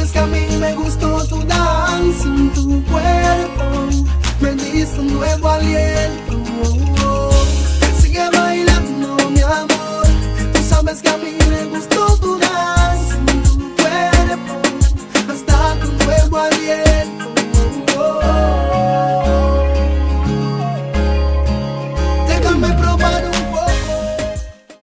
sabes que a mí me gustó tu danza, tu cuerpo me diste un nuevo aliento. Sigue bailando, mi amor, tú sabes que a mí